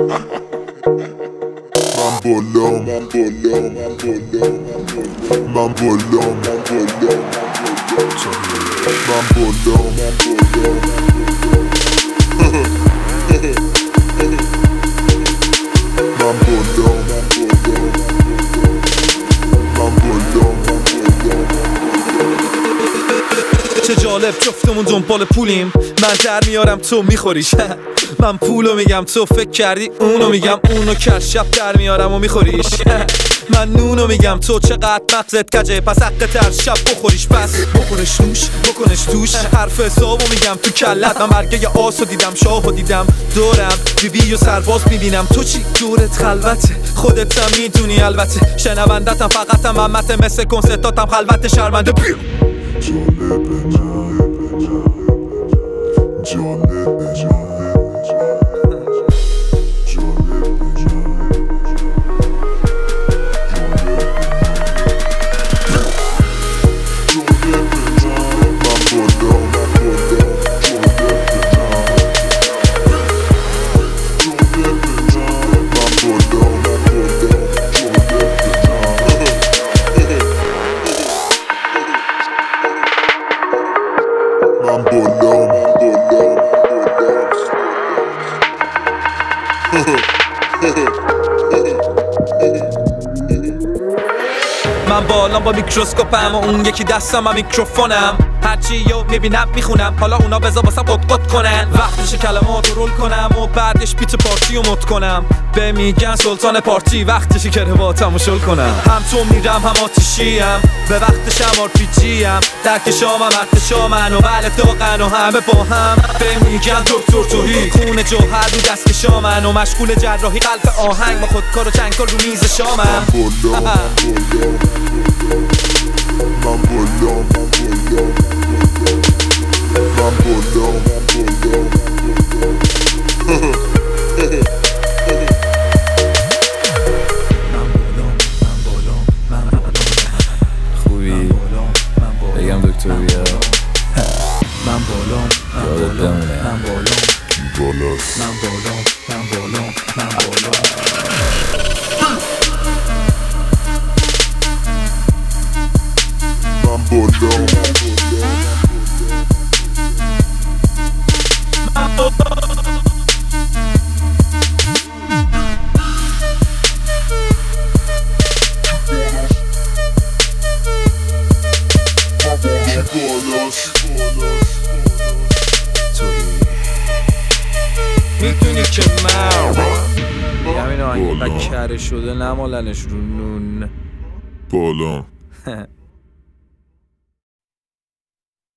چه جالب جفتمون دنبال پولیم، من در میارم تو میخوریش. من پولو میگم تو فکر کردی اونو میگم، اونو که شب در میارم و میخوریش. من نونو میگم تو چقدر مغزت کجه، پس حق تر شب بخوریش. پس بخورش نوش بکنش توش، حرف حسابو میگم تو کلت. من برگه آسو دیدم شاهو دیدم دورم، بیبی و سرباز میبینم. تو چی دورت خلوته، خودت هم میدونی البته. شنوندتم فقطم همته، مثل کنسرتاتم خلوت شرمنده. من بالام با میکروسکوپم و اون یکی دستم هم میکروفونم. هرچی یو میبینم میخونم، حالا اونا بذار واسم قط کنن. وقتش کلمات رو رول کنم و بعدش بیت پارتی رو مد کنم. به میگن سلطان پارتی، وقتش کرواتمو شل کنم. هم تو میرم هم آتیشیم، به وقتش هم آرپیجیم. درک شامم وقت شامن و بله داغن و همه با هم. به میگن دکتر توهی، خون جوهر رو دست شامن و مشغول جراحی قلب آهنگ. با خودکار و چنگکار رو میز شامم. خوبی؟ بگم دکتر بیا. من بالام، یادت بمونه. من بالام، بالاست. من بالام، من بالام، من بالام. میدونی که من همین آهنگی کره شده نمالنش رو نون. بالا